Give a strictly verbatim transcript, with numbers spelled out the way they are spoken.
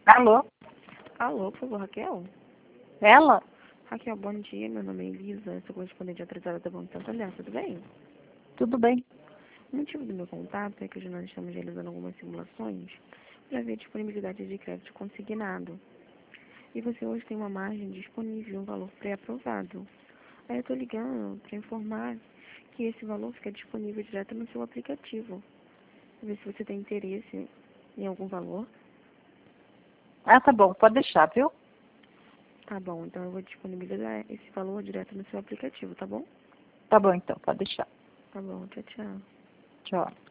Alô? Alô, por favor, Raquel? Ela? Raquel, bom dia. Meu nome é Elisa, sou correspondente atrasada da Banco Santander, tudo bem? Tudo bem? O motivo do meu contato é que hoje nós estamos realizando algumas simulações para ver a disponibilidade de crédito consignado. E você hoje tem uma margem disponível, um valor pré-aprovado. Aí eu estou ligando para informar que esse valor fica disponível direto no seu aplicativo. Pra ver se você tem interesse em algum valor. Ah, tá bom, pode deixar, viu? Tá bom, então eu vou disponibilizar esse valor direto no seu aplicativo, tá bom? Tá bom então, pode deixar. Tá bom, tchau, tchau. Tchau.